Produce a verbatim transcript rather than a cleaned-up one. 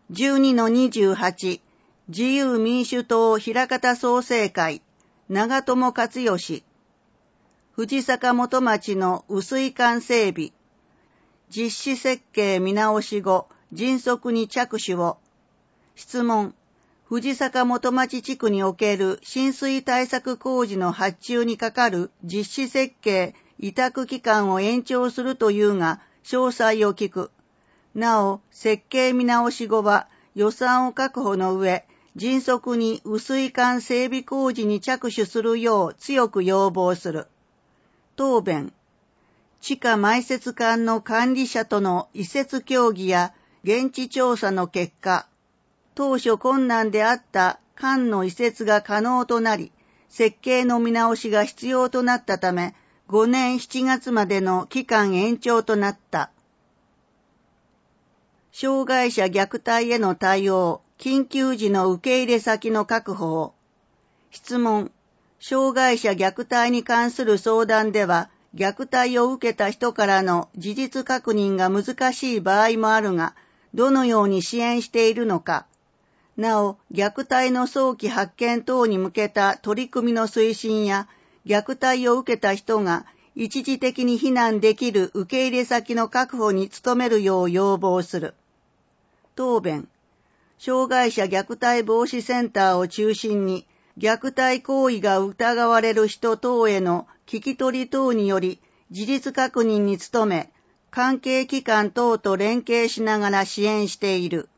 じゅうにのにじゅうはち、自由民主党枚方創生会、長友克義、藤坂元町の雨水管整備、実施設計見直し後、迅速に着手を。質問、藤坂元町地区における浸水対策工事の発注にかかる実施設計委託期間を延長するというが、詳細を聞く。なお、設計見直し後は予算を確保の上、迅速に雨水管整備工事に着手するよう強く要望する。答弁。地下埋設管の管理者との移設協議や現地調査の結果、当初困難であった管の移設が可能となり、設計の見直しが必要となったため、ごねんしちがつまでの期間延長となった。障害者虐待への対応、緊急時の受け入れ先の確保を。質問、障害者虐待に関する相談では、虐待を受けた人からの事実確認が難しい場合もあるが、どのように支援しているのか。なお、虐待の早期発見等に向けた取り組みの推進や、虐待を受けた人が一時的に避難できる受け入れ先の確保に努めるよう要望する。答弁。障害者虐待防止センターを中心に、虐待行為が疑われる人等への聞き取り等により、事実確認に努め、関係機関等と連携しながら支援している。